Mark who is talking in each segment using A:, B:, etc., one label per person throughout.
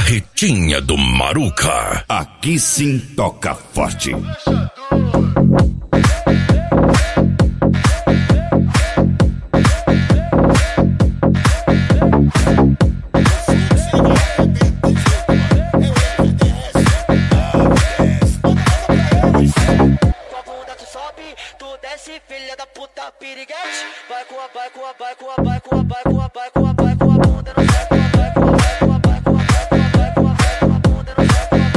A: Carretinha do Maruca.
B: Aqui sim toca forte.
C: Filha da puta piriguete, vai com a bunda no saco, vai com a bunda no saco, vai com a bunda no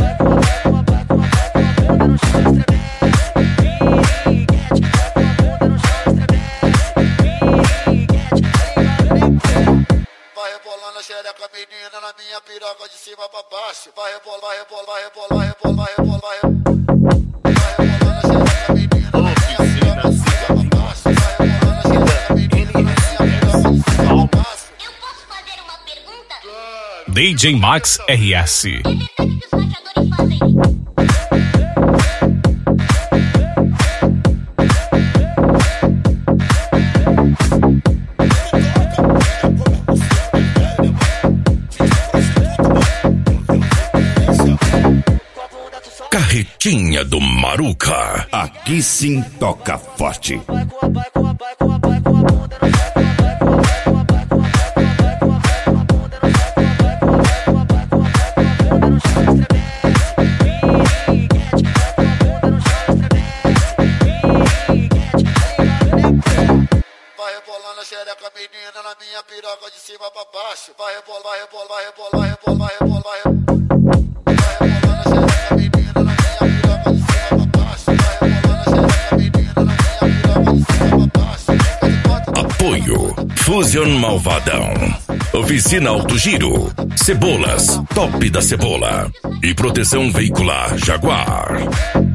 C: chão, estremece, piriguete, vai com a bunda no chão, estremece, piriguete, vai rebolando a xereca menina na minha piroca de cima pra baixo, vai rebolar, vai rebolar, vai rebolar, vai rebolar, vai rebolar, vai rebolar.
D: DJ Max RS.
A: Carretinha do Maruca.
B: Aqui sim toca forte.
C: Vai rebolando a xereca menina na minha piroca de cima pra baixo. Vai rebolar, vai rebolar, vai rebolar, vai rebolar, vai rebolar, vai rebolar. Vai rebolando a xereca menina na minha piroca de cima pra baixo. Vai rebolando a xereca menina na minha piroca de cima pra baixo.
A: Apoio Fusion Malvadão, Oficina Alto Giro, Cebolas, Top da Cebola e Proteção Veicular Jaguar.